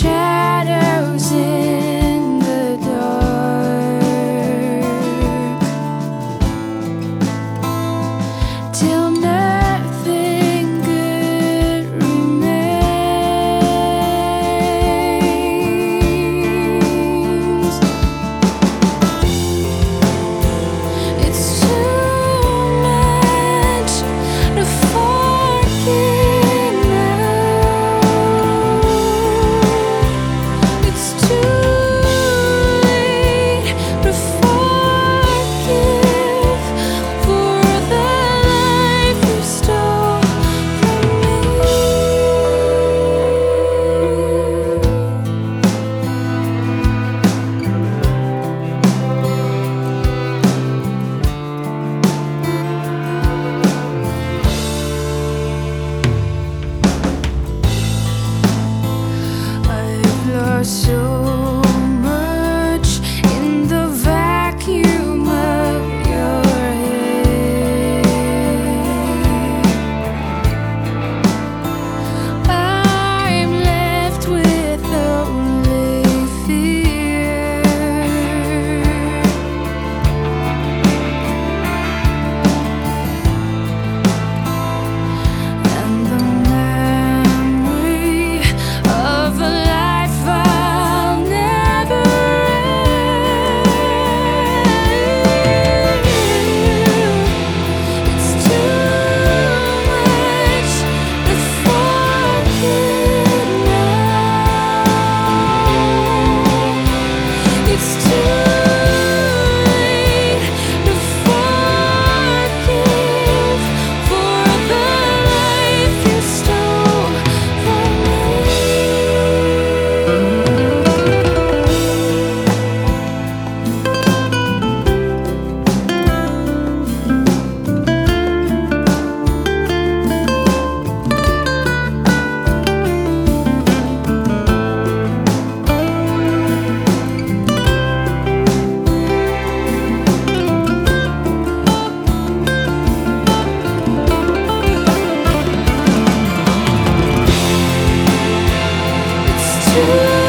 shadows in the dark till nothing good remains. It's too much to forget now. It's too late to forgive for the life you stole from me. I've lost so much in the vacuum of your head. I'm left with only fear, and the memory of a life I'll never end. It's too much to forget now. It's too late to forgive for the life you stole from me. It's too